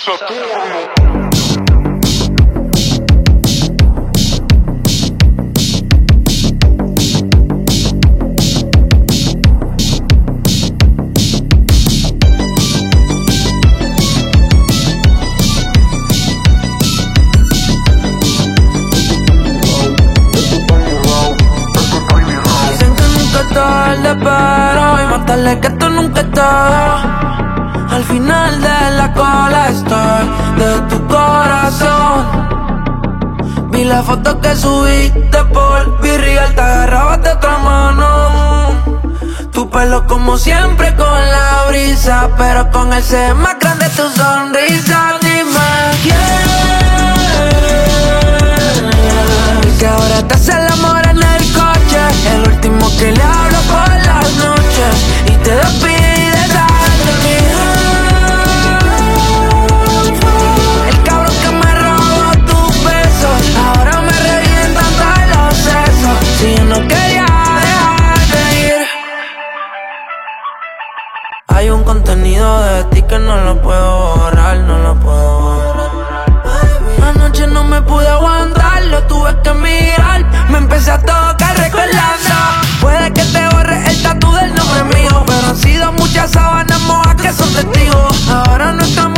Pero y más tarde que esto nunca está. Al final de la cola estoy de tu corazón. Vi la foto que subiste por Virreal, te agarrabas de otra mano. Tu pelo como siempre con la brisa, pero con el C más grande tu sonrisa. Dime quién, que ahora te hace el amor en el coche, el último que le hablo por las noches y te despides antes de mí. El cabrón que me robó tus besos, ahora me revientan todos los sesos. Si yo no quería dejarte ir. Hay un contenido de ti que no lo puedo borrar, no lo puedo borrar. Anoche no me pude aguantar, lo tuve que mirar. Me empecé a tocar recordando. Puede que te borre el tatu del nombre mío, pero han sido muchas sábanas mojas que son testigos. Ahora no estamos